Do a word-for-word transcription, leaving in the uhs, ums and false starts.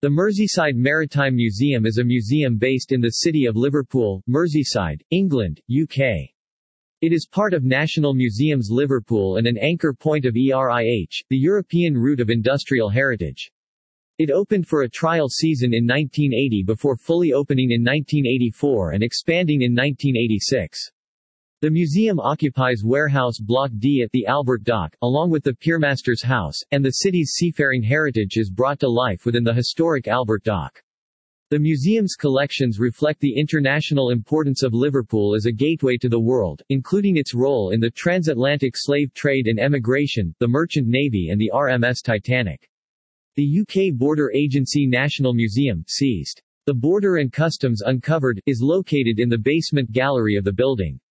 The Merseyside Maritime Museum is a museum based in the city of Liverpool, Merseyside, England, U K. It is part of National Museums Liverpool and an anchor point of E R I H, the European Route of Industrial Heritage. It opened for a trial season in nineteen eighty before fully opening in nineteen eighty-four and expanding in nineteen eighty-six. The museum occupies Warehouse Block D at the Albert Dock, along with the Piermaster's House, and the city's seafaring heritage is brought to life within the historic Albert Dock. The museum's collections reflect the international importance of Liverpool as a gateway to the world, including its role in the transatlantic slave trade and emigration, the Merchant Navy and the R M S Titanic. The U K Border Agency National Museum, seized. The Border and Customs Uncovered, is located in the basement gallery of the building.